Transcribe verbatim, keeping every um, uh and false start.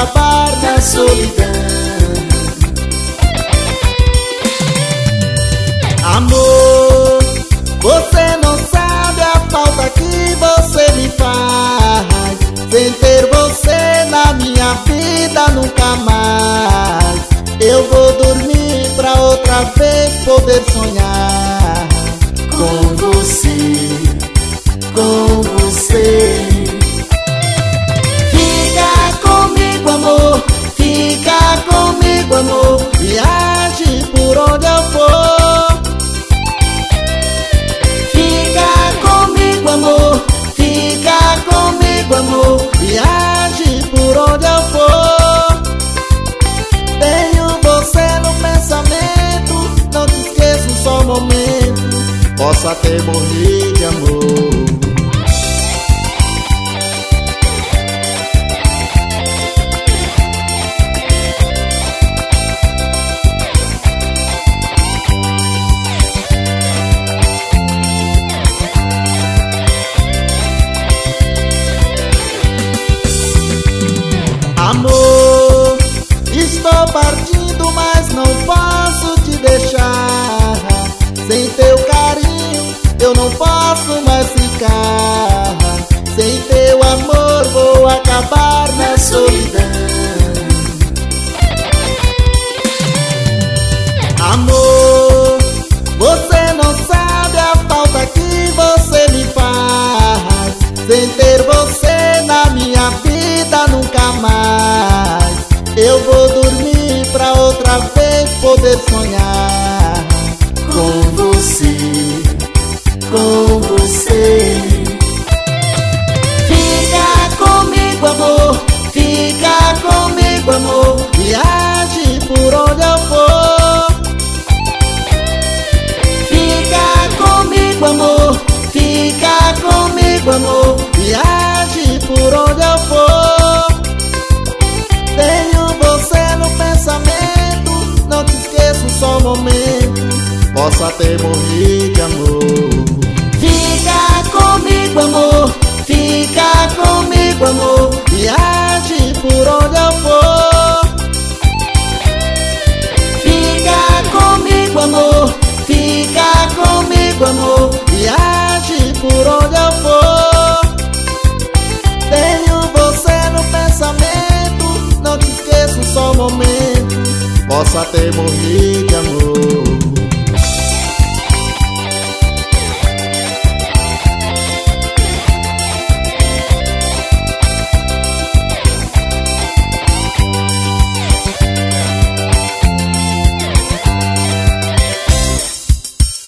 acabar na solidão. Amor, você não sabe a falta que você me faz. Sem ter você na minha vida nunca mais. Eu vou dormir pra outra vez poder sonhar com você, com você. Fica comigo, amor, fica comigo, amor. Viaje por onde eu for. Fica comigo, amor, fica comigo, amor. Viaje por onde eu for. Tenho você no pensamento, não te esqueço um só momento. Posso até morrer de amor. Amor, estou partindo, mas não posso te deixar. Sem teu carinho eu não posso mais ficar. Sem teu amor vou acabar na solidão. Amor, você não sabe a falta que você me faz. Sem ter você na minha vida nunca mais. Eu vou dormir pra outra vez poder sonhar com você, com você. Fica comigo, amor, fica comigo, amor. Viaje por onde eu for. Fica comigo, amor, fica comigo, amor. Viaje por onde eu for. Tenho você no pensamento, não te esqueço um só momento. Posso até morrer de amor. Fica comigo, amor, fica comigo, amor. Viaje por onde eu for. Fica comigo, amor, fica comigo, amor. Viaje por onde eu for. Tenho você no pensamento, não te esqueço um só momento. Posso até morrer